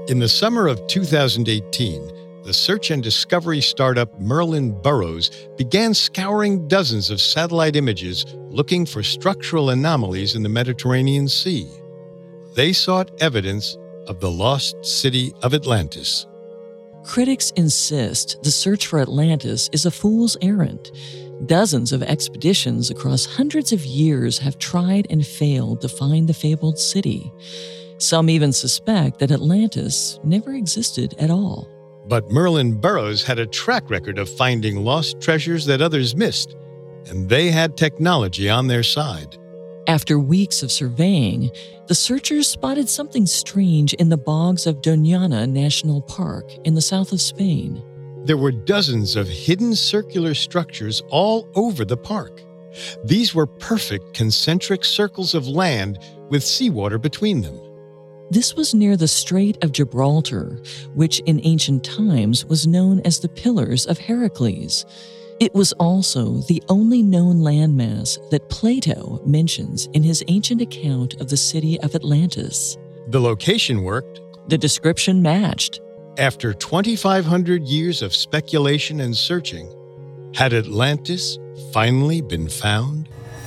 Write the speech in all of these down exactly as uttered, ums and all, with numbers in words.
In the summer of two thousand eighteen, the search and discovery startup Merlin Burrows began scouring dozens of satellite images looking for structural anomalies in the Mediterranean Sea. They sought evidence of the lost city of Atlantis. Critics insist the search for Atlantis is a fool's errand. Dozens of expeditions across hundreds of years have tried and failed to find the fabled city. Some even suspect that Atlantis never existed at all. But Merlin Burrows had a track record of finding lost treasures that others missed, and they had technology on their side. After weeks of surveying, the searchers spotted something strange in the bogs of Doñana National Park in the south of Spain. There were dozens of hidden circular structures all over the park. These were perfect concentric circles of land with seawater between them. This was near the Strait of Gibraltar, which in ancient times was known as the Pillars of Heracles. It was also the only known landmass that Plato mentions in his ancient account of the city of Atlantis. The location worked. The description matched. After twenty-five hundred years of speculation and searching, had Atlantis finally been found?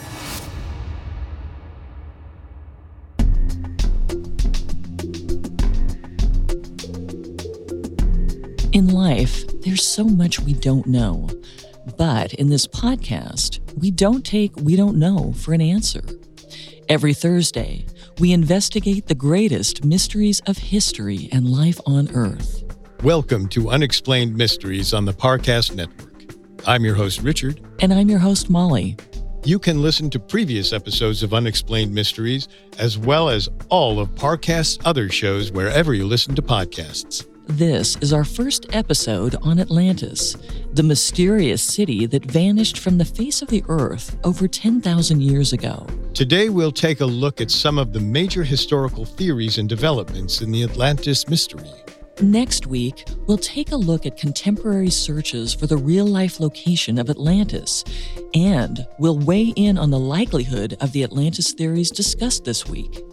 In life, there's so much we don't know. But in this podcast, we don't take we don't know for an answer. Every Thursday, we investigate the greatest mysteries of history and life on Earth. Welcome to Unexplained Mysteries on the Parcast Network. I'm your host, Richard. And I'm your host, Molly. You can listen to previous episodes of Unexplained Mysteries, as well as all of Parcast's other shows wherever you listen to podcasts. This is our first episode on Atlantis, the mysterious city that vanished from the face of the Earth over ten thousand years ago. Today, we'll take a look at some of the major historical theories and developments in the Atlantis mystery. Next week, we'll take a look at contemporary searches for the real-life location of Atlantis, and we'll weigh in on the likelihood of the Atlantis theories discussed this week.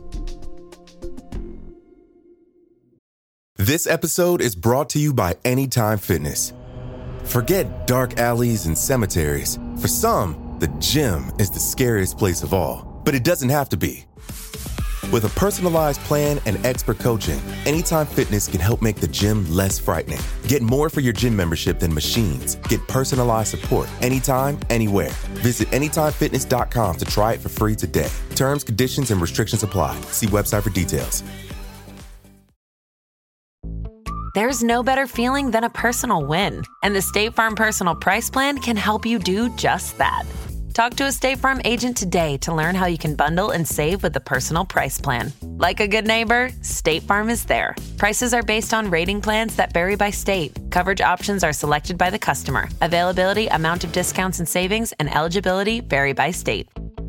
This episode is brought to you by Anytime Fitness. Forget dark alleys and cemeteries. For some, the gym is the scariest place of all, but it doesn't have to be. With a personalized plan and expert coaching, Anytime Fitness can help make the gym less frightening. Get more for your gym membership than machines. Get personalized support anytime, anywhere. Visit anytime fitness dot com to try it for free today. Terms, conditions, and restrictions apply. See website for details. There's no better feeling than a personal win, and the State Farm Personal Price Plan can help you do just that. Talk to a State Farm agent today to learn how you can bundle and save with the Personal Price Plan. Like a good neighbor, State Farm is there. Prices are based on rating plans that vary by state. Coverage options are selected by the customer. Availability, amount of discounts and savings, and eligibility vary by state.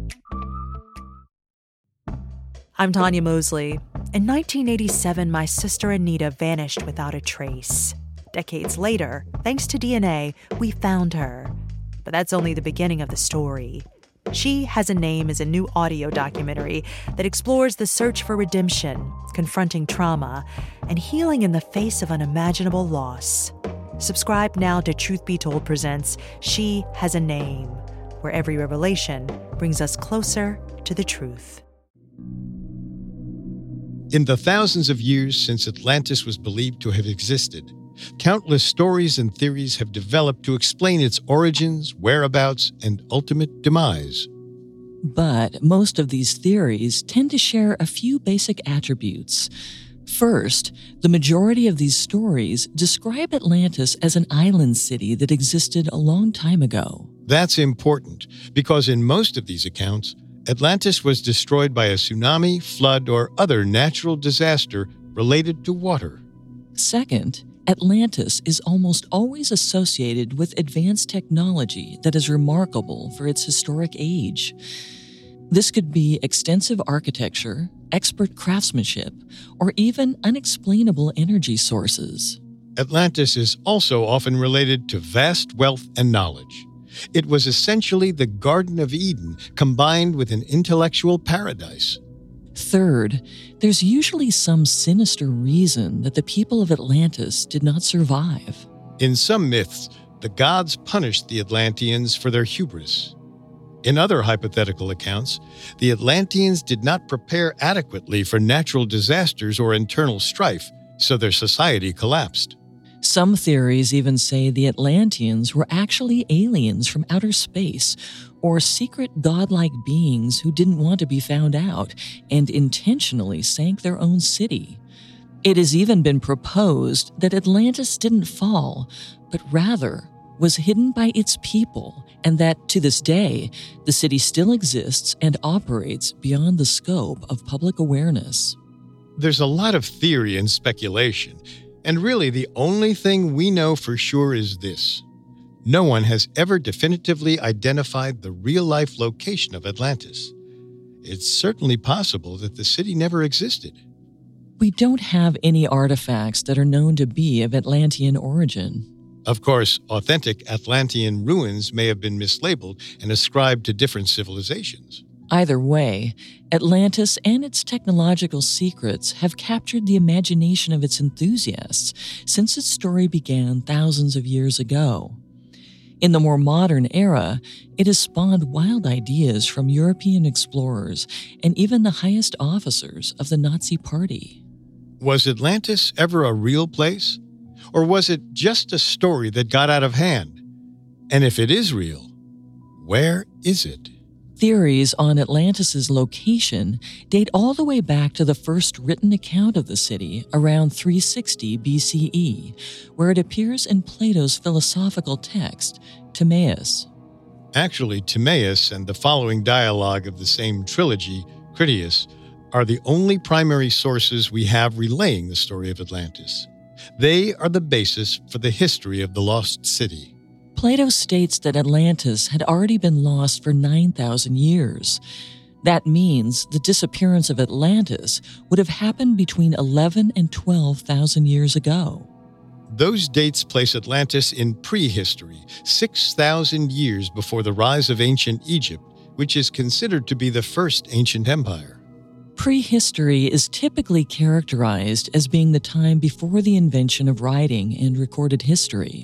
I'm Tanya Mosley. In nineteen eighty-seven, my sister Anita vanished without a trace. Decades later, thanks to D N A, we found her. But that's only the beginning of the story. She Has a Name is a new audio documentary that explores the search for redemption, confronting trauma, and healing in the face of unimaginable loss. Subscribe now to Truth Be Told presents She Has a Name, where every revelation brings us closer to the truth. In the thousands of years since Atlantis was believed to have existed, countless stories and theories have developed to explain its origins, whereabouts, and ultimate demise. But most of these theories tend to share a few basic attributes. First, the majority of these stories describe Atlantis as an island city that existed a long time ago. That's important because in most of these accounts, Atlantis was destroyed by a tsunami, flood, or other natural disaster related to water. Second, Atlantis is almost always associated with advanced technology that is remarkable for its historic age. This could be extensive architecture, expert craftsmanship, or even unexplainable energy sources. Atlantis is also often related to vast wealth and knowledge. It was essentially the Garden of Eden combined with an intellectual paradise. Third, there's usually some sinister reason that the people of Atlantis did not survive. In some myths, the gods punished the Atlanteans for their hubris. In other hypothetical accounts, the Atlanteans did not prepare adequately for natural disasters or internal strife, so their society collapsed. Some theories even say the Atlanteans were actually aliens from outer space, or secret godlike beings who didn't want to be found out and intentionally sank their own city. It has even been proposed that Atlantis didn't fall, but rather was hidden by its people, and that, to this day, the city still exists and operates beyond the scope of public awareness. There's a lot of theory and speculation, and really the only thing we know for sure is this. No one has ever definitively identified the real-life location of Atlantis. It's certainly possible that the city never existed. We don't have any artifacts that are known to be of Atlantean origin. Of course, authentic Atlantean ruins may have been mislabeled and ascribed to different civilizations. Either way, Atlantis and its technological secrets have captured the imagination of its enthusiasts since its story began thousands of years ago. In the more modern era, it has spawned wild ideas from European explorers and even the highest officers of the Nazi Party. Was Atlantis ever a real place? Or was it just a story that got out of hand? And if it is real, where is it? Theories on Atlantis' location date all the way back to the first written account of the city around three sixty B C E, where it appears in Plato's philosophical text, Timaeus. Actually, Timaeus and the following dialogue of the same trilogy, Critias, are the only primary sources we have relaying the story of Atlantis. They are the basis for the history of the lost city. Plato states that Atlantis had already been lost for nine thousand years. That means the disappearance of Atlantis would have happened between eleven and twelve thousand years ago. Those dates place Atlantis in prehistory, six thousand years before the rise of ancient Egypt, which is considered to be the first ancient empire. Prehistory is typically characterized as being the time before the invention of writing and recorded history.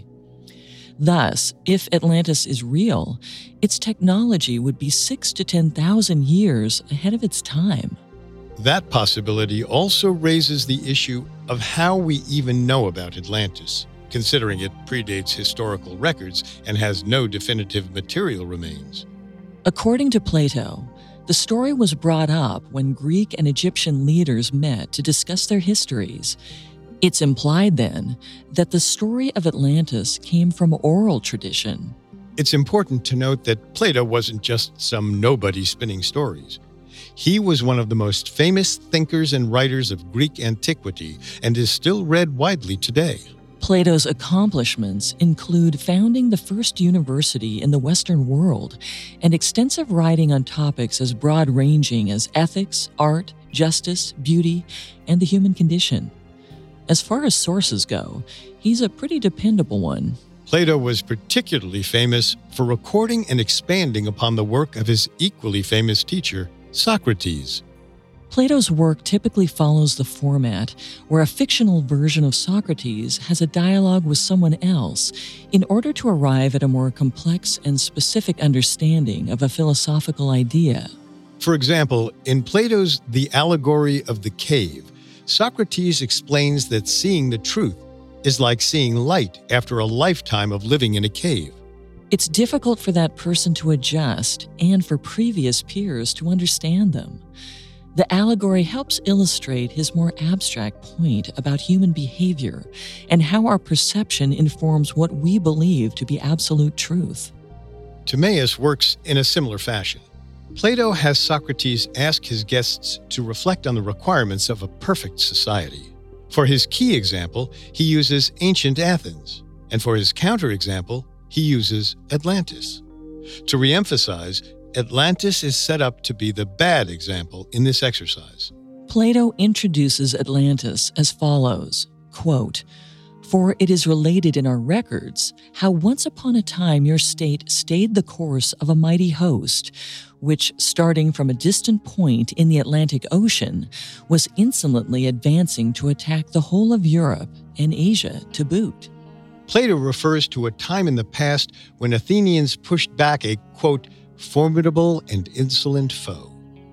Thus, if Atlantis is real, its technology would be six to ten thousand years ahead of its time. That possibility also raises the issue of how we even know about Atlantis, considering it predates historical records and has no definitive material remains. According to Plato, the story was brought up when Greek and Egyptian leaders met to discuss their histories. It's implied, then, that the story of Atlantis came from oral tradition. It's important to note that Plato wasn't just some nobody spinning stories. He was one of the most famous thinkers and writers of Greek antiquity and is still read widely today. Plato's accomplishments include founding the first university in the Western world and extensive writing on topics as broad-ranging as ethics, art, justice, beauty, and the human condition. As far as sources go, he's a pretty dependable one. Plato was particularly famous for recording and expanding upon the work of his equally famous teacher, Socrates. Plato's work typically follows the format where a fictional version of Socrates has a dialogue with someone else in order to arrive at a more complex and specific understanding of a philosophical idea. For example, in Plato's The Allegory of the Cave, Socrates explains that seeing the truth is like seeing light after a lifetime of living in a cave. It's difficult for that person to adjust and for previous peers to understand them. The allegory helps illustrate his more abstract point about human behavior and how our perception informs what we believe to be absolute truth. Timaeus works in a similar fashion. Plato has Socrates ask his guests to reflect on the requirements of a perfect society. For his key example, he uses ancient Athens, and for his counterexample, he uses Atlantis. To reemphasize, Atlantis is set up to be the bad example in this exercise. Plato introduces Atlantis as follows, quote, For it is related in our records how once upon a time your state stayed the course of a mighty host, which, starting from a distant point in the Atlantic Ocean, was insolently advancing to attack the whole of Europe and Asia to boot. Plato refers to a time in the past when Athenians pushed back a, quote, formidable and insolent foe.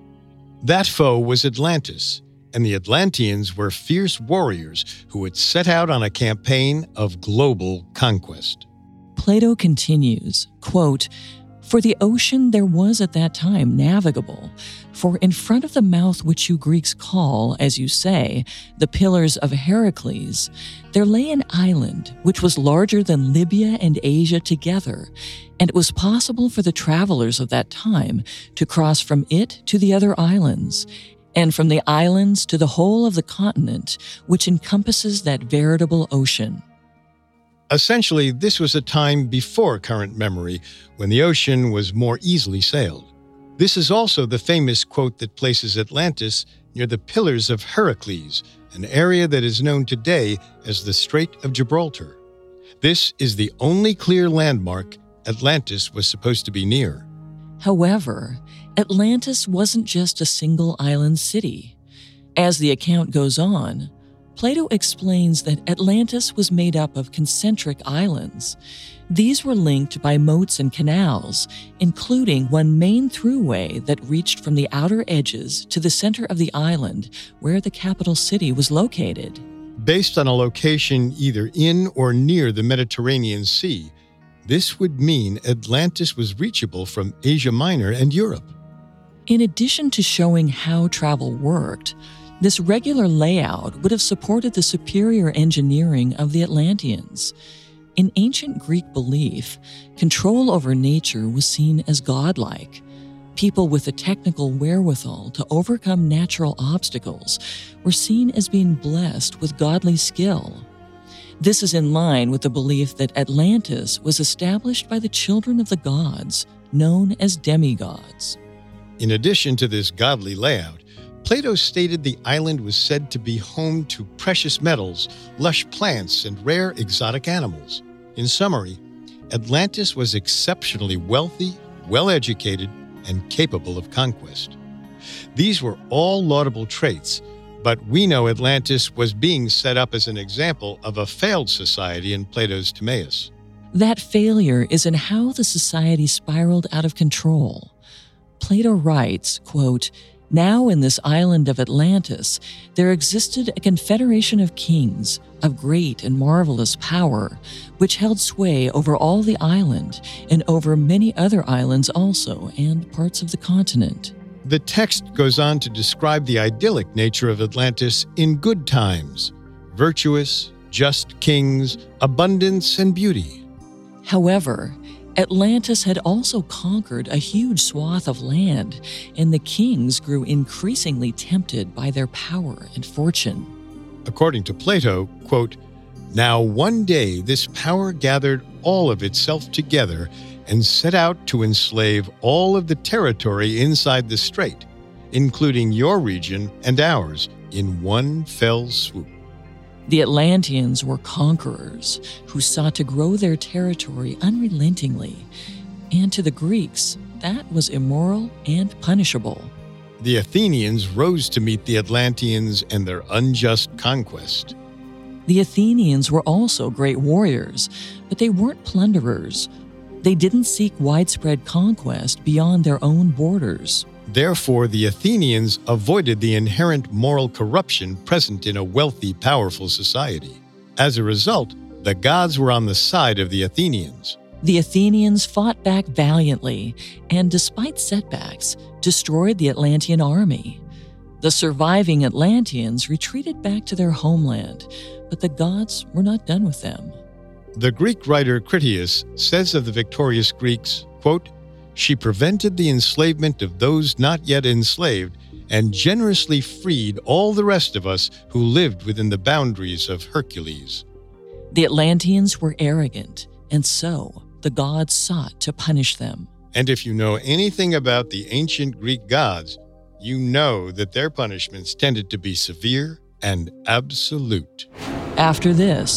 That foe was Atlantis, and the Atlanteans were fierce warriors who had set out on a campaign of global conquest. Plato continues, quote, "For the ocean there was at that time navigable, for in front of the mouth which you Greeks call, as you say, the Pillars of Heracles, there lay an island which was larger than Libya and Asia together, and it was possible for the travelers of that time to cross from it to the other islands, and from the islands to the whole of the continent which encompasses that veritable ocean." Essentially, this was a time before current memory, when the ocean was more easily sailed. This is also the famous quote that places Atlantis near the Pillars of Heracles, an area that is known today as the Strait of Gibraltar. This is the only clear landmark Atlantis was supposed to be near. However, Atlantis wasn't just a single island city. As the account goes on, Plato explains that Atlantis was made up of concentric islands. These were linked by moats and canals, including one main throughway that reached from the outer edges to the center of the island where the capital city was located. Based on a location either in or near the Mediterranean Sea, this would mean Atlantis was reachable from Asia Minor and Europe. In addition to showing how travel worked, this regular layout would have supported the superior engineering of the Atlanteans. In ancient Greek belief, control over nature was seen as godlike. People with the technical wherewithal to overcome natural obstacles were seen as being blessed with godly skill. This is in line with the belief that Atlantis was established by the children of the gods, known as demigods. In addition to this godly layout, Plato stated the island was said to be home to precious metals, lush plants, and rare exotic animals. In summary, Atlantis was exceptionally wealthy, well-educated, and capable of conquest. These were all laudable traits, but we know Atlantis was being set up as an example of a failed society in Plato's Timaeus. That failure is in how the society spiraled out of control. Plato writes, quote, "Now in this island of Atlantis, there existed a confederation of kings of great and marvelous power, which held sway over all the island and over many other islands also and parts of the continent." The text goes on to describe the idyllic nature of Atlantis in good times: virtuous, just kings, abundance, and beauty. However, Atlantis had also conquered a huge swath of land, and the kings grew increasingly tempted by their power and fortune. According to Plato, quote, "Now one day this power gathered all of itself together and set out to enslave all of the territory inside the strait, including your region and ours, in one fell swoop." The Atlanteans were conquerors who sought to grow their territory unrelentingly, and to the Greeks, that was immoral and punishable. The Athenians rose to meet the Atlanteans and their unjust conquest. The Athenians were also great warriors, but they weren't plunderers. They didn't seek widespread conquest beyond their own borders. Therefore, the Athenians avoided the inherent moral corruption present in a wealthy, powerful society. As a result, the gods were on the side of the Athenians. The Athenians fought back valiantly and, despite setbacks, destroyed the Atlantean army. The surviving Atlanteans retreated back to their homeland, but the gods were not done with them. The Greek writer Critias says of the victorious Greeks, quote, "She prevented the enslavement of those not yet enslaved and generously freed all the rest of us who lived within the boundaries of Hercules." The Atlanteans were arrogant, and so the gods sought to punish them. And if you know anything about the ancient Greek gods, you know that their punishments tended to be severe and absolute. After this,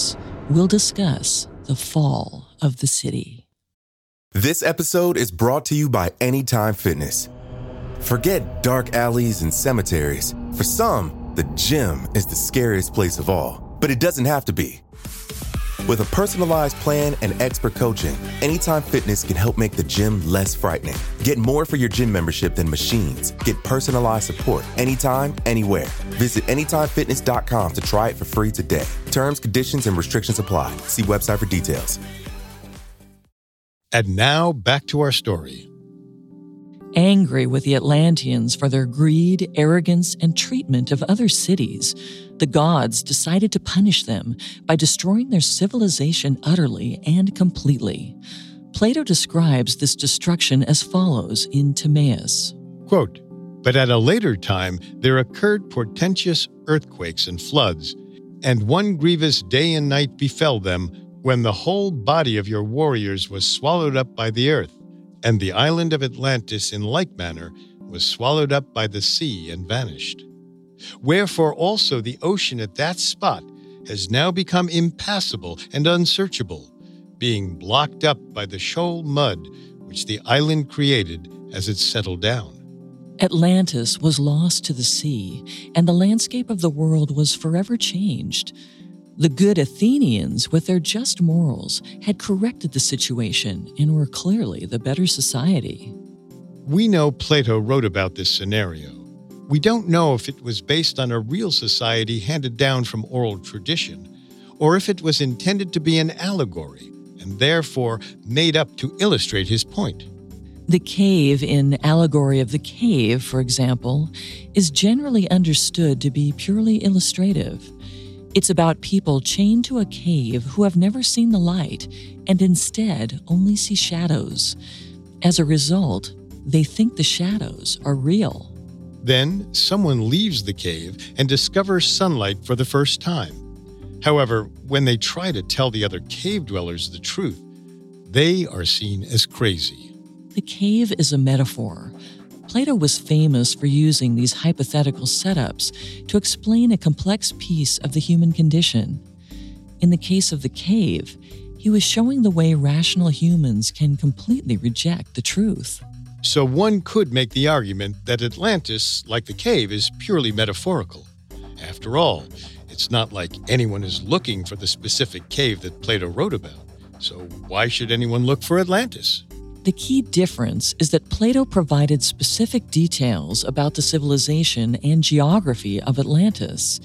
we'll discuss the fall of the city. This episode is brought to you by Anytime Fitness. Forget dark alleys and cemeteries. For some, the gym is the scariest place of all, but it doesn't have to be. With a personalized plan and expert coaching, Anytime Fitness can help make the gym less frightening. Get more for your gym membership than machines. Get personalized support anytime, anywhere. Visit anytime fitness dot com to try it for free today. Terms, conditions, and restrictions apply. See website for details. And now back to our story. Angry with the Atlanteans for their greed, arrogance, and treatment of other cities, the gods decided to punish them by destroying their civilization utterly and completely. Plato describes this destruction as follows in Timaeus. Quote, "But at a later time there occurred portentous earthquakes and floods, and one grievous day and night befell them, when the whole body of your warriors was swallowed up by the earth, and the island of Atlantis in like manner was swallowed up by the sea and vanished. Wherefore also the ocean at that spot has now become impassable and unsearchable, being blocked up by the shoal mud which the island created as it settled down." Atlantis was lost to the sea, and the landscape of the world was forever changed. The good Athenians, with their just morals, had corrected the situation and were clearly the better society. We know Plato wrote about this scenario. We don't know if it was based on a real society handed down from oral tradition, or if it was intended to be an allegory and therefore made up to illustrate his point. The cave in Allegory of the Cave, for example, is generally understood to be purely illustrative. It's about people chained to a cave who have never seen the light and instead only see shadows. As a result, they think the shadows are real. Then someone leaves the cave and discovers sunlight for the first time. However, when they try to tell the other cave dwellers the truth, they are seen as crazy. The cave is a metaphor. Plato was famous for using these hypothetical setups to explain a complex piece of the human condition. In the case of the cave, he was showing the way rational humans can completely reject the truth. So one could make the argument that Atlantis, like the cave, is purely metaphorical. After all, it's not like anyone is looking for the specific cave that Plato wrote about. So why should anyone look for Atlantis? The key difference is that Plato provided specific details about the civilization and geography of Atlantis.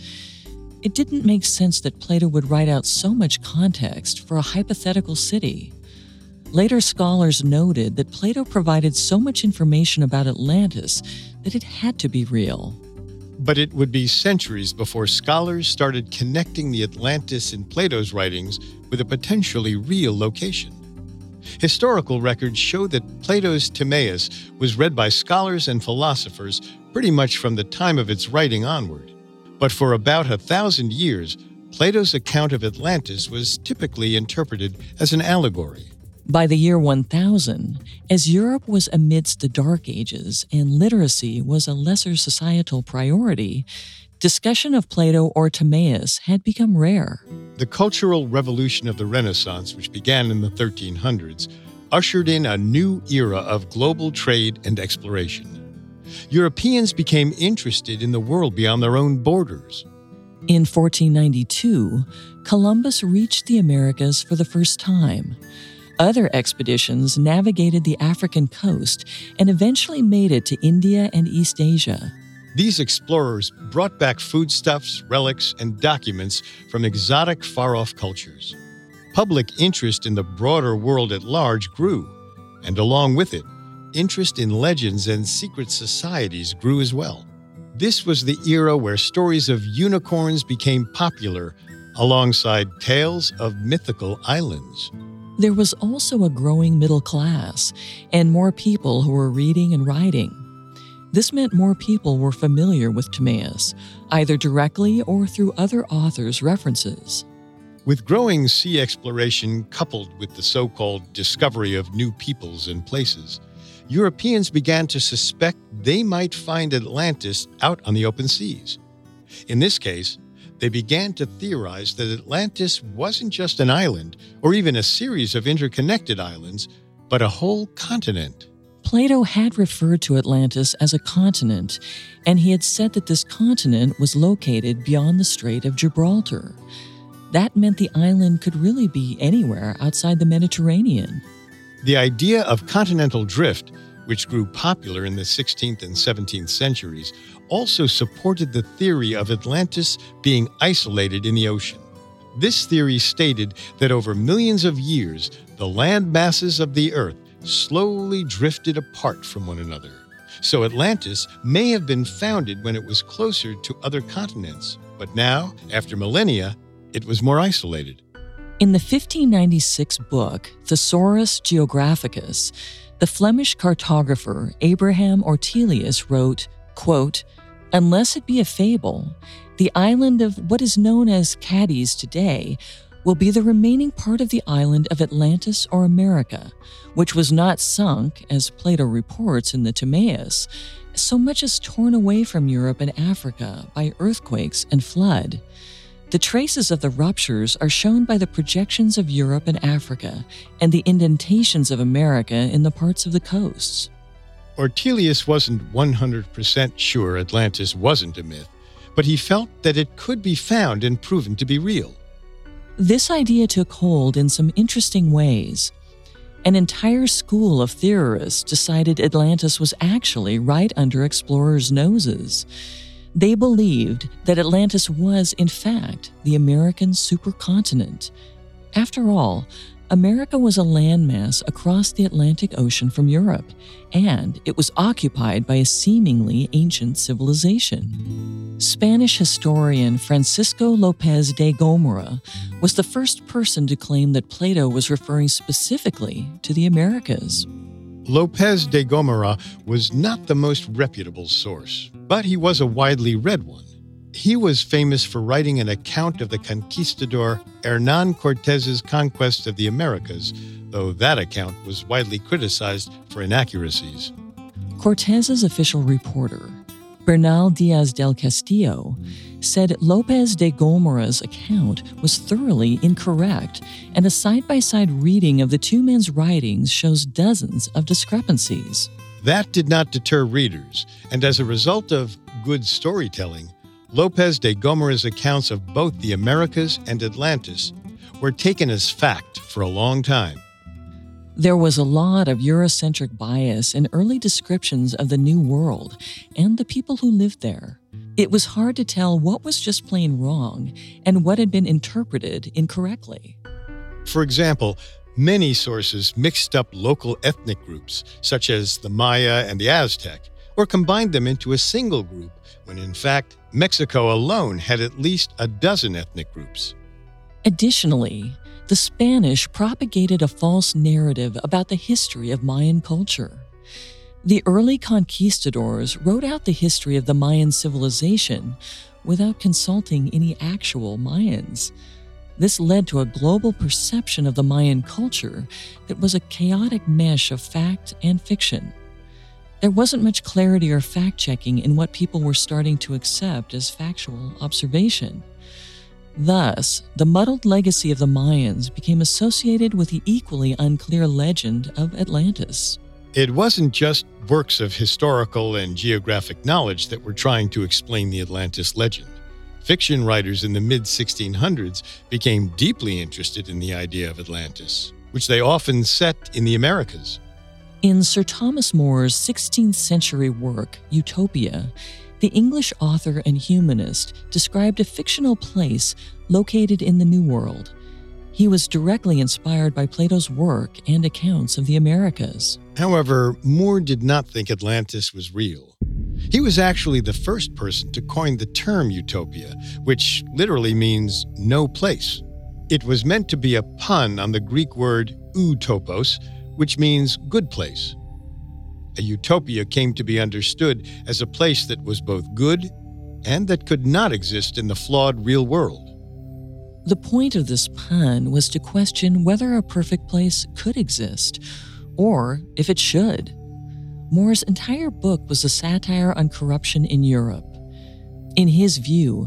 It didn't make sense that Plato would write out so much context for a hypothetical city. Later scholars noted that Plato provided so much information about Atlantis that it had to be real. But it would be centuries before scholars started connecting the Atlantis in Plato's writings with a potentially real location. Historical records show that Plato's Timaeus was read by scholars and philosophers pretty much from the time of its writing onward. But for about a thousand years, Plato's account of Atlantis was typically interpreted as an allegory. By the year one thousand, as Europe was amidst the Dark Ages and literacy was a lesser societal priority, discussion of Plato or Timaeus had become rare. The Cultural Revolution of the Renaissance, which began in the thirteen hundreds, ushered in a new era of global trade and exploration. Europeans became interested in the world beyond their own borders. In fourteen ninety-two, Columbus reached the Americas for the first time. Other expeditions navigated the African coast and eventually made it to India and East Asia. These explorers brought back foodstuffs, relics, and documents from exotic, far-off cultures. Public interest in the broader world at large grew, and along with it, interest in legends and secret societies grew as well. This was the era where stories of unicorns became popular, alongside tales of mythical islands. There was also a growing middle class and more people who were reading and writing. This meant more people were familiar with Timaeus, either directly or through other authors' references. With growing sea exploration coupled with the so-called discovery of new peoples and places, Europeans began to suspect they might find Atlantis out on the open seas. In this case, they began to theorize that Atlantis wasn't just an island or even a series of interconnected islands, but a whole continent. Plato had referred to Atlantis as a continent, and he had said that this continent was located beyond the Strait of Gibraltar. That meant the island could really be anywhere outside the Mediterranean. The idea of continental drift, which grew popular in the sixteenth and seventeenth centuries, also supported the theory of Atlantis being isolated in the ocean. This theory stated that over millions of years, the land masses of the Earth slowly drifted apart from one another. So Atlantis may have been founded when it was closer to other continents, but now, after millennia, it was more isolated. In the fifteen ninety-six book, Thesaurus Geographicus, the Flemish cartographer Abraham Ortelius wrote, quote, "Unless it be a fable, the island of what is known as Cadiz today will be the remaining part of the island of Atlantis or America, which was not sunk, as Plato reports in the Timaeus, so much as torn away from Europe and Africa by earthquakes and flood. The traces of the ruptures are shown by the projections of Europe and Africa and the indentations of America in the parts of the coasts." Ortelius wasn't one hundred percent sure Atlantis wasn't a myth, but he felt that it could be found and proven to be real. This idea took hold in some interesting ways. An entire school of theorists decided Atlantis was actually right under explorers' noses. They believed that Atlantis was, in fact, the American supercontinent. After all, America was a landmass across the Atlantic Ocean from Europe, and it was occupied by a seemingly ancient civilization. Spanish historian Francisco López de Gómora was the first person to claim that Plato was referring specifically to the Americas. López de Gómora was not the most reputable source, but he was a widely read one. He was famous for writing an account of the conquistador Hernán Cortés's conquest of the Americas, though that account was widely criticized for inaccuracies. Cortés's official reporter, Bernal Díaz del Castillo, said López de Gómora's account was thoroughly incorrect, and a side-by-side reading of the two men's writings shows dozens of discrepancies. That did not deter readers, and as a result of good storytelling, López de Gómora's accounts of both the Americas and Atlantis were taken as fact for a long time. There was a lot of Eurocentric bias in early descriptions of the New World and the people who lived there. It was hard to tell what was just plain wrong and what had been interpreted incorrectly. For example, many sources mixed up local ethnic groups, such as the Maya and the Aztec, or combined them into a single group, when in fact, Mexico alone had at least a dozen ethnic groups. Additionally, the Spanish propagated a false narrative about the history of Mayan culture. The early conquistadors wrote out the history of the Mayan civilization without consulting any actual Mayans. This led to a global perception of the Mayan culture that was a chaotic mesh of fact and fiction. There wasn't much clarity or fact-checking in what people were starting to accept as factual observation. Thus, the muddled legacy of the Mayans became associated with the equally unclear legend of Atlantis. It wasn't just works of historical and geographic knowledge that were trying to explain the Atlantis legend. Fiction writers in the mid sixteen hundreds became deeply interested in the idea of Atlantis, which they often set in the Americas. In Sir Thomas More's sixteenth century work, Utopia, the English author and humanist described a fictional place located in the New World. He was directly inspired by Plato's work and accounts of the Americas. However, Moore did not think Atlantis was real. He was actually the first person to coin the term utopia, which literally means no place. It was meant to be a pun on the Greek word utopos, which means good place. A utopia came to be understood as a place that was both good and that could not exist in the flawed real world. The point of this pun was to question whether a perfect place could exist, or if it should. More's entire book was a satire on corruption in Europe. In his view,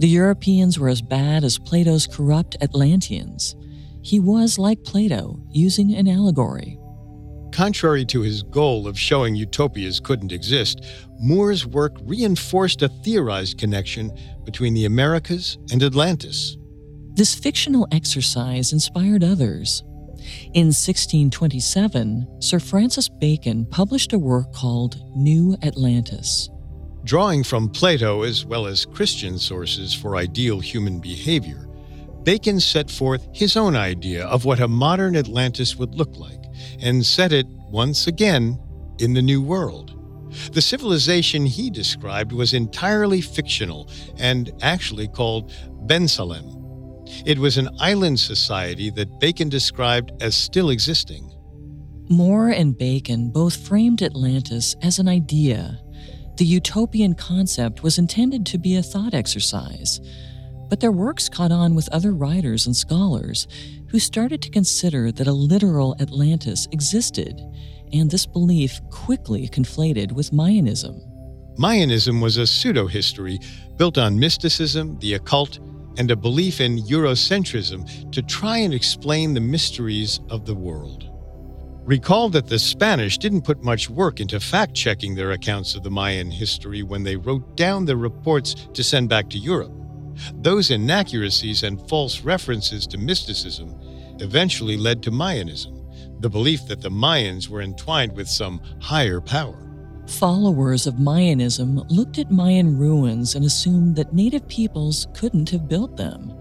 The Europeans were as bad as Plato's corrupt Atlanteans. He was, like Plato, using an allegory. Contrary to his goal of showing utopias couldn't exist, Moore's work reinforced a theorized connection between the Americas and Atlantis. This fictional exercise inspired others. In sixteen twenty-seven, Sir Francis Bacon published a work called New Atlantis. Drawing from Plato as well as Christian sources for ideal human behavior, Bacon set forth his own idea of what a modern Atlantis would look like and set it, once again, in the New World. The civilization he described was entirely fictional and actually called Bensalem. It was an island society that Bacon described as still existing. Moore and Bacon both framed Atlantis as an idea. The utopian concept was intended to be a thought exercise, but their works caught on with other writers and scholars who started to consider that a literal Atlantis existed, and this belief quickly conflated with Mayanism. Mayanism was a pseudo-history built on mysticism, the occult, and a belief in Eurocentrism to try and explain the mysteries of the world. Recall that the Spanish didn't put much work into fact-checking their accounts of the Mayan history when they wrote down their reports to send back to Europe. Those inaccuracies and false references to mysticism eventually led to Mayanism, the belief that the Mayans were entwined with some higher power. Followers of Mayanism looked at Mayan ruins and assumed that native peoples couldn't have built them.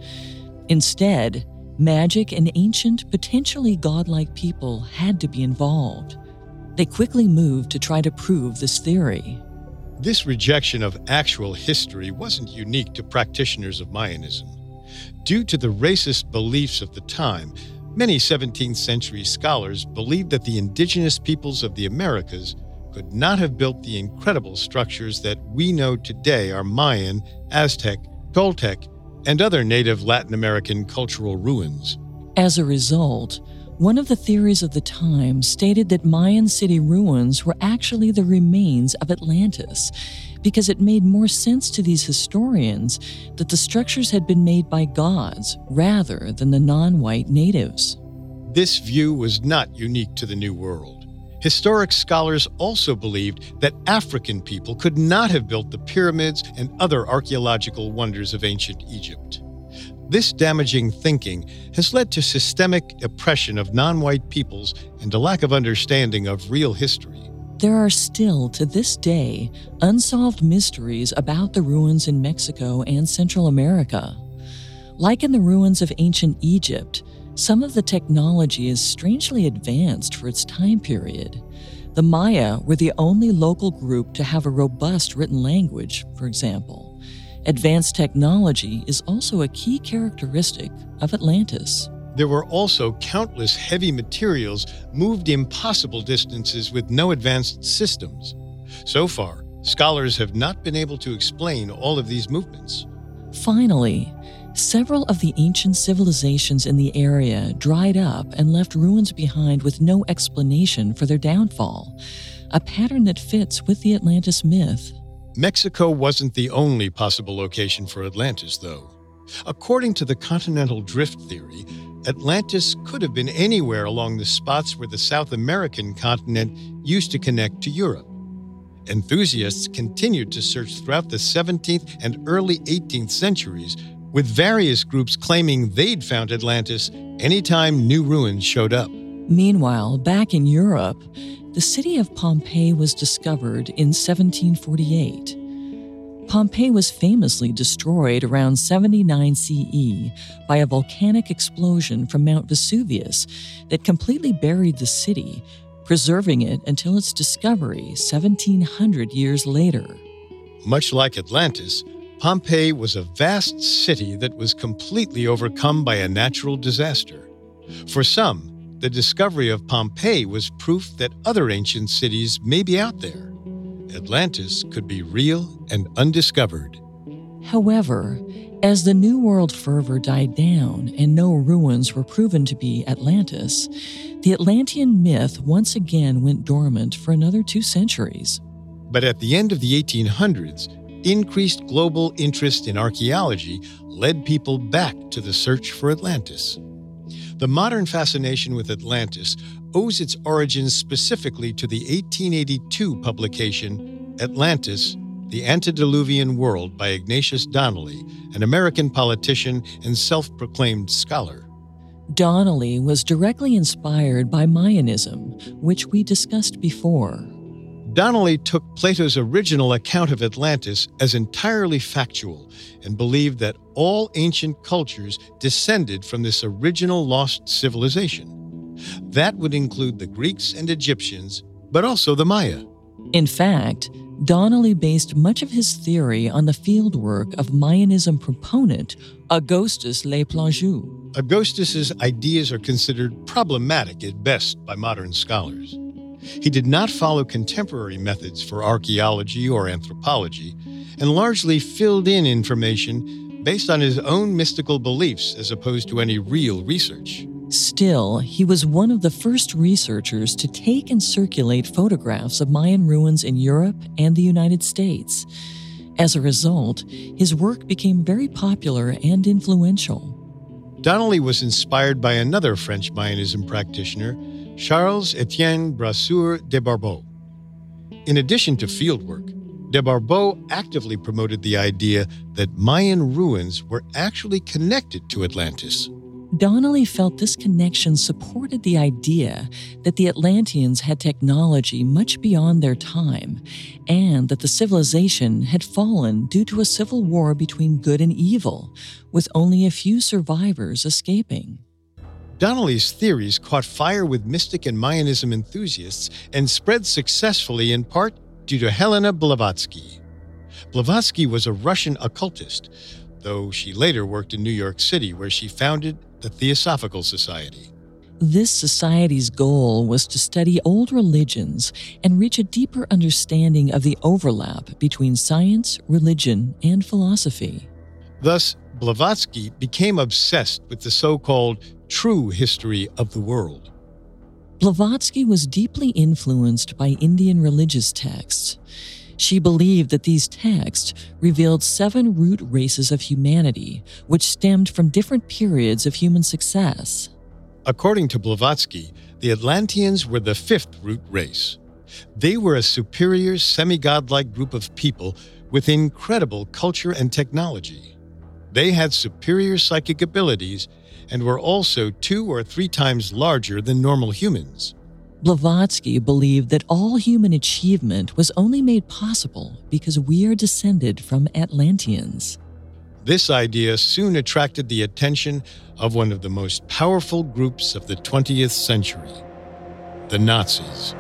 Instead, magic and ancient, potentially godlike people had to be involved. They quickly moved to try to prove this theory. This rejection of actual history wasn't unique to practitioners of Mayanism. Due to the racist beliefs of the time, many seventeenth century scholars believed that the indigenous peoples of the Americas could not have built the incredible structures that we know today are Mayan, Aztec, Toltec, and other native Latin American cultural ruins. As a result, one of the theories of the time stated that Mayan city ruins were actually the remains of Atlantis, because it made more sense to these historians that the structures had been made by gods rather than the non-white natives. This view was not unique to the New World. Historic scholars also believed that African people could not have built the pyramids and other archaeological wonders of ancient Egypt. This damaging thinking has led to systemic oppression of non-white peoples and a lack of understanding of real history. There are still, to this day, unsolved mysteries about the ruins in Mexico and Central America. Like in the ruins of ancient Egypt, some of the technology is strangely advanced for its time period. The Maya were the only local group to have a robust written language, for example. Advanced technology is also a key characteristic of Atlantis. There were also countless heavy materials moved impossible distances with no advanced systems. So far, scholars have not been able to explain all of these movements. Finally, several of the ancient civilizations in the area dried up and left ruins behind with no explanation for their downfall, a pattern that fits with the Atlantis myth. Mexico wasn't the only possible location for Atlantis, though. According to the continental drift theory, Atlantis could have been anywhere along the spots where the South American continent used to connect to Europe. Enthusiasts continued to search throughout the seventeenth and early eighteenth centuries, with various groups claiming they'd found Atlantis anytime new ruins showed up. Meanwhile, back in Europe, the city of Pompeii was discovered in seventeen forty-eight. Pompeii was famously destroyed around seventy-nine C E by a volcanic explosion from Mount Vesuvius that completely buried the city, preserving it until its discovery seventeen hundred years later. Much like Atlantis, Pompeii was a vast city that was completely overcome by a natural disaster. For some, the discovery of Pompeii was proof that other ancient cities may be out there. Atlantis could be real and undiscovered. However, as the New World fervor died down and no ruins were proven to be Atlantis, the Atlantean myth once again went dormant for another two centuries. But at the end of the eighteen hundreds, increased global interest in archaeology led people back to the search for Atlantis. The modern fascination with Atlantis owes its origins specifically to the eighteen eighty-two publication Atlantis, The Antediluvian World by Ignatius Donnelly, an American politician and self-proclaimed scholar. Donnelly was directly inspired by Mayanism, which we discussed before. Donnelly took Plato's original account of Atlantis as entirely factual and believed that all ancient cultures descended from this original lost civilization. That would include the Greeks and Egyptians, but also the Maya. In fact, Donnelly based much of his theory on the fieldwork of Mayanism proponent Augustus Le Plangeux. Augustus's ideas are considered problematic at best by modern scholars. He did not follow contemporary methods for archaeology or anthropology, and largely filled in information based on his own mystical beliefs as opposed to any real research. Still, he was one of the first researchers to take and circulate photographs of Mayan ruins in Europe and the United States. As a result, his work became very popular and influential. Donnelly was inspired by another French Mayanism practitioner, Charles-Étienne Brasseur de Barbot. In addition to fieldwork, de Barbot actively promoted the idea that Mayan ruins were actually connected to Atlantis. Donnelly felt this connection supported the idea that the Atlanteans had technology much beyond their time, and that the civilization had fallen due to a civil war between good and evil, with only a few survivors escaping. Donnelly's theories caught fire with mystic and Mayanism enthusiasts and spread successfully in part due to Helena Blavatsky. Blavatsky was a Russian occultist, though she later worked in New York City, where she founded the Theosophical Society. This society's goal was to study old religions and reach a deeper understanding of the overlap between science, religion, and philosophy. Thus, Blavatsky became obsessed with the so-called true history of the world. Blavatsky was deeply influenced by Indian religious texts. She believed that these texts revealed seven root races of humanity, which stemmed from different periods of human success. According to Blavatsky, the Atlanteans were the fifth root race. They were a superior, semi-godlike group of people with incredible culture and technology. They had superior psychic abilities and were also two or three times larger than normal humans. Blavatsky believed that all human achievement was only made possible because we are descended from Atlanteans. This idea soon attracted the attention of one of the most powerful groups of the twentieth century, the Nazis.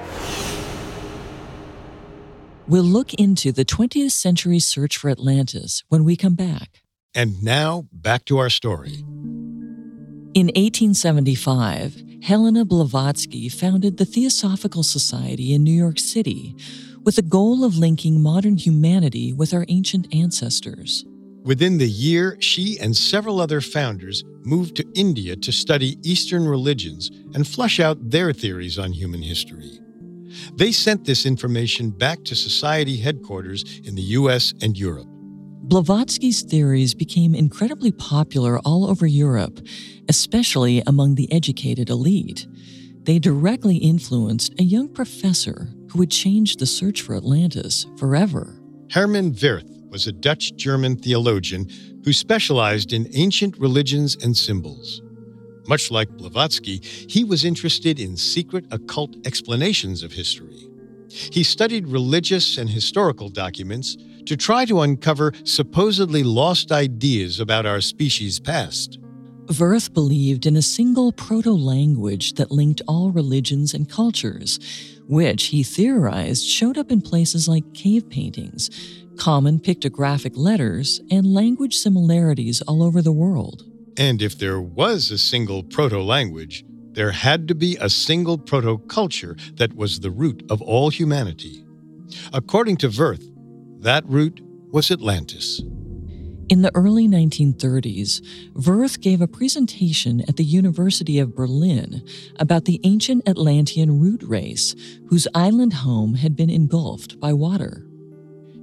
We'll look into the twentieth century search for Atlantis when we come back. And now, back to our story. In eighteen seventy-five, Helena Blavatsky founded the Theosophical Society in New York City with the goal of linking modern humanity with our ancient ancestors. Within the year, she and several other founders moved to India to study Eastern religions and flesh out their theories on human history. They sent this information back to Society headquarters in the U S and Europe. Blavatsky's theories became incredibly popular all over Europe, especially among the educated elite. They directly influenced a young professor who would change the search for Atlantis forever. Herman Wirth was a Dutch-German theologian who specialized in ancient religions and symbols. Much like Blavatsky, he was interested in secret occult explanations of history. He studied religious and historical documents to try to uncover supposedly lost ideas about our species' past. Wirth believed in a single proto-language that linked all religions and cultures, which he theorized showed up in places like cave paintings, common pictographic letters, and language similarities all over the world. And if there was a single proto-language, there had to be a single proto-culture that was the root of all humanity. According to Wirth, that root was Atlantis. In the early nineteen thirties, Wirth gave a presentation at the University of Berlin about the ancient Atlantean root race, whose island home had been engulfed by water.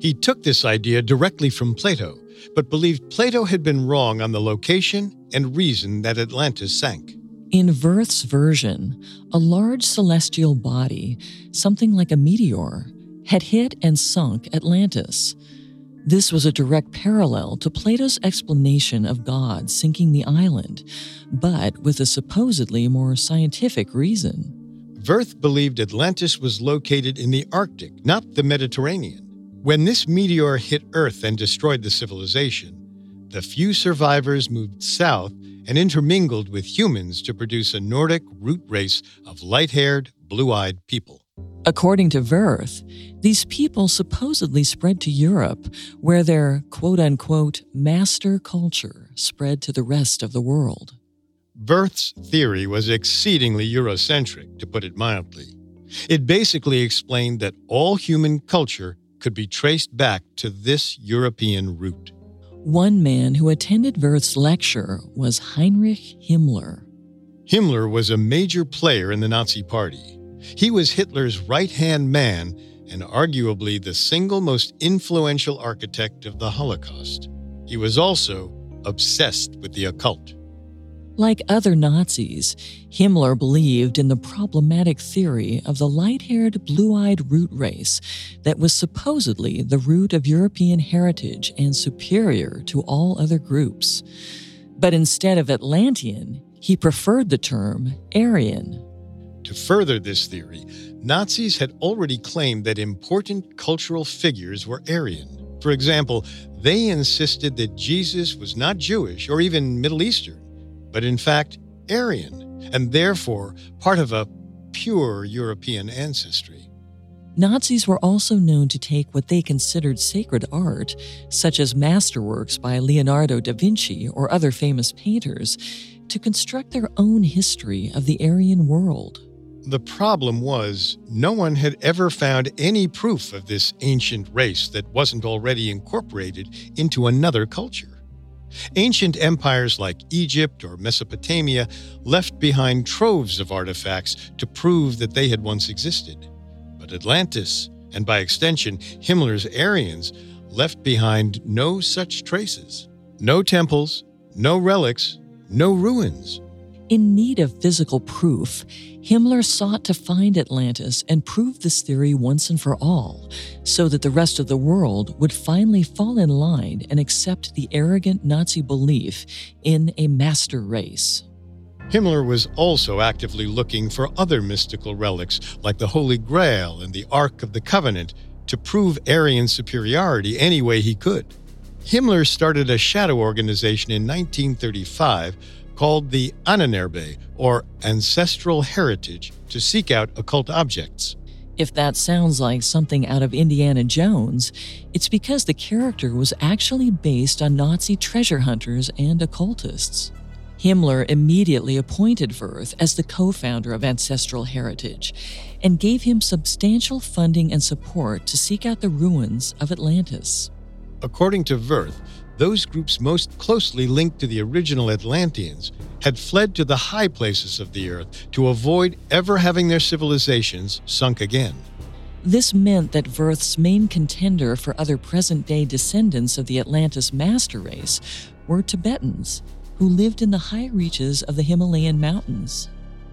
He took this idea directly from Plato, but believed Plato had been wrong on the location and reason that Atlantis sank. In Wirth's version, a large celestial body, something like a meteor, had hit and sunk Atlantis. This was a direct parallel to Plato's explanation of God sinking the island, but with a supposedly more scientific reason. Wirth believed Atlantis was located in the Arctic, not the Mediterranean. When this meteor hit Earth and destroyed the civilization, the few survivors moved south and intermingled with humans to produce a Nordic root race of light-haired, blue-eyed people. According to Wirth, these people supposedly spread to Europe, where their quote-unquote master culture spread to the rest of the world. Wirth's theory was exceedingly Eurocentric, to put it mildly. It basically explained that all human culture could be traced back to this European root. One man who attended Wirth's lecture was Heinrich Himmler. Himmler was a major player in the Nazi Party. He was Hitler's right-hand man and arguably the single most influential architect of the Holocaust. He was also obsessed with the occult. Like other Nazis, Himmler believed in the problematic theory of the light-haired, blue-eyed root race that was supposedly the root of European heritage and superior to all other groups. But instead of Atlantean, he preferred the term Aryan. To further this theory, Nazis had already claimed that important cultural figures were Aryan. For example, they insisted that Jesus was not Jewish or even Middle Eastern, but in fact Aryan, and therefore part of a pure European ancestry. Nazis were also known to take what they considered sacred art, such as masterworks by Leonardo da Vinci or other famous painters, to construct their own history of the Aryan world. The problem was, no one had ever found any proof of this ancient race that wasn't already incorporated into another culture. Ancient empires like Egypt or Mesopotamia left behind troves of artifacts to prove that they had once existed. But Atlantis, and by extension Himmler's Aryans, left behind no such traces. No temples, no relics, no ruins. In need of physical proof, Himmler sought to find Atlantis and prove this theory once and for all, so that the rest of the world would finally fall in line and accept the arrogant Nazi belief in a master race. Himmler was also actively looking for other mystical relics like the Holy Grail and the Ark of the Covenant to prove Aryan superiority any way he could. Himmler started a shadow organization in nineteen thirty-five called the Ahnenerbe, or Ancestral Heritage, to seek out occult objects. If that sounds like something out of Indiana Jones, it's because the character was actually based on Nazi treasure hunters and occultists. Himmler immediately appointed Wirth as the co-founder of Ancestral Heritage and gave him substantial funding and support to seek out the ruins of Atlantis. According to Wirth, those groups most closely linked to the original Atlanteans had fled to the high places of the earth to avoid ever having their civilizations sunk again. This meant that Wirth's main contender for other present-day descendants of the Atlantis master race were Tibetans, who lived in the high reaches of the Himalayan mountains.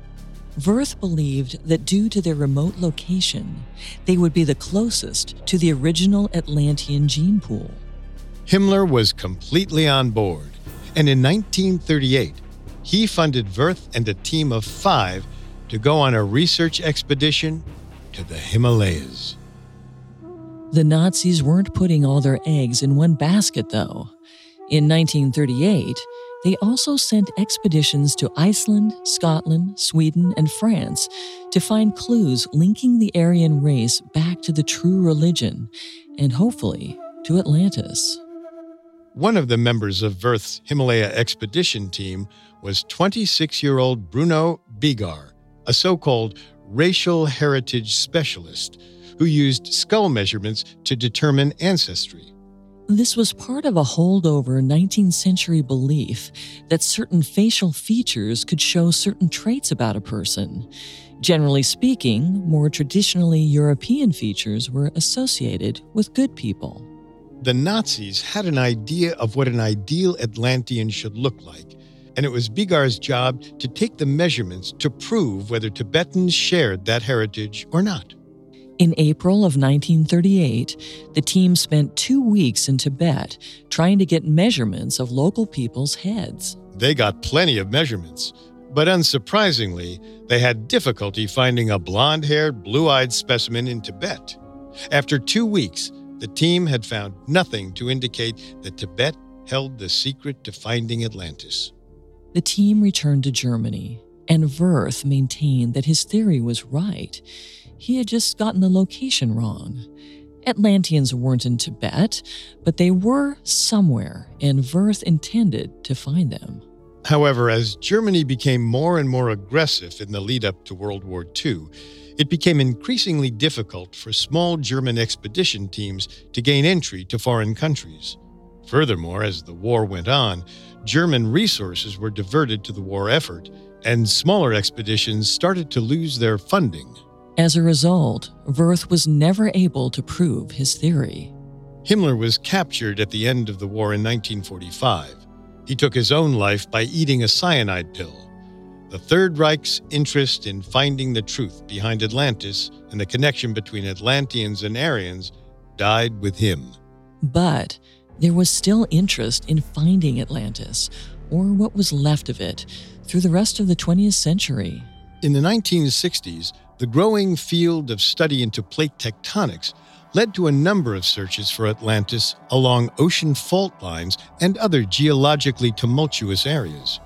Wirth believed that due to their remote location, they would be the closest to the original Atlantean gene pool. Himmler was completely on board, and in nineteen thirty-eight, he funded Wirth and a team of five to go on a research expedition to the Himalayas. The Nazis weren't putting all their eggs in one basket, though. In nineteen thirty-eight, they also sent expeditions to Iceland, Scotland, Sweden, and France to find clues linking the Aryan race back to the true religion, and hopefully to Atlantis. One of the members of Wirth's Himalaya expedition team was twenty-six-year-old Bruno Bigar, a so-called racial heritage specialist who used skull measurements to determine ancestry. This was part of a holdover nineteenth century belief that certain facial features could show certain traits about a person. Generally speaking, more traditionally European features were associated with good people. The Nazis had an idea of what an ideal Atlantean should look like, and it was Bigar's job to take the measurements to prove whether Tibetans shared that heritage or not. In April of nineteen thirty-eight, the team spent two weeks in Tibet trying to get measurements of local people's heads. They got plenty of measurements, but unsurprisingly, they had difficulty finding a blonde-haired, blue-eyed specimen in Tibet. After two weeks, the team had found nothing to indicate that Tibet held the secret to finding Atlantis. The team returned to Germany, and Wirth maintained that his theory was right. He had just gotten the location wrong. Atlanteans weren't in Tibet, but they were somewhere, and Wirth intended to find them. However, as Germany became more and more aggressive in the lead-up to World War Two, it became increasingly difficult for small German expedition teams to gain entry to foreign countries. Furthermore, as the war went on, German resources were diverted to the war effort, and smaller expeditions started to lose their funding. As a result, Wirth was never able to prove his theory. Himmler was captured at the end of the war in nineteen forty-five. He took his own life by eating a cyanide pill. The Third Reich's interest in finding the truth behind Atlantis and the connection between Atlanteans and Aryans died with him. But there was still interest in finding Atlantis, or what was left of it, through the rest of the twentieth century. In the nineteen sixties, the growing field of study into plate tectonics led to a number of searches for Atlantis along ocean fault lines and other geologically tumultuous areas.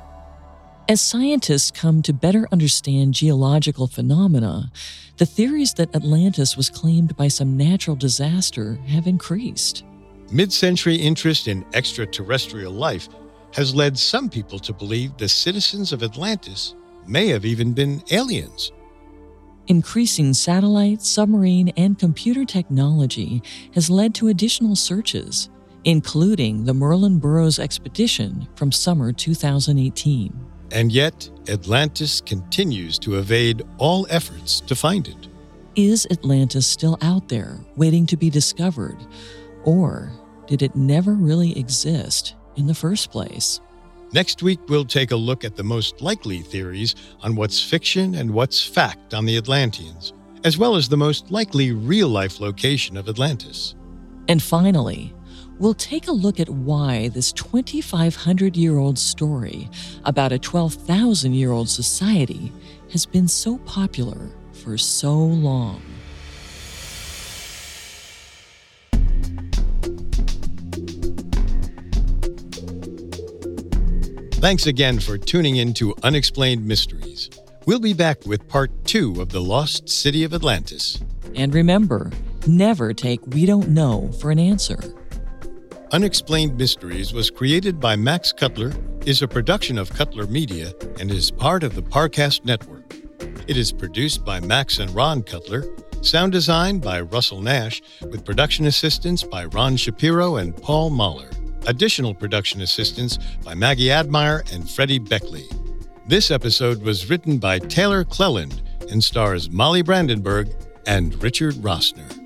As scientists come to better understand geological phenomena, the theories that Atlantis was claimed by some natural disaster have increased. Mid-century interest in extraterrestrial life has led some people to believe the citizens of Atlantis may have even been aliens. Increasing satellite, submarine, and computer technology has led to additional searches, including the Merlin Burrows expedition from summer two thousand eighteen. And yet, Atlantis continues to evade all efforts to find it. Is Atlantis still out there, waiting to be discovered? Or did it never really exist in the first place? Next week, we'll take a look at the most likely theories on what's fiction and what's fact on the Atlanteans, as well as the most likely real-life location of Atlantis. And finally, we'll take a look at why this twenty-five hundred year old story about a twelve thousand year old society has been so popular for so long. Thanks again for tuning in to Unexplained Mysteries. We'll be back with part two of The Lost City of Atlantis. And remember, never take "we don't know" for an answer. Unexplained Mysteries was created by Max Cutler, is a production of Cutler Media, and is part of the Parcast Network. It is produced by Max and Ron Cutler, sound design by Russell Nash, with production assistance by Ron Shapiro and Paul Mahler. Additional production assistance by Maggie Admire and Freddie Beckley. This episode was written by Taylor Cleland and stars Molly Brandenburg and Richard Rossner.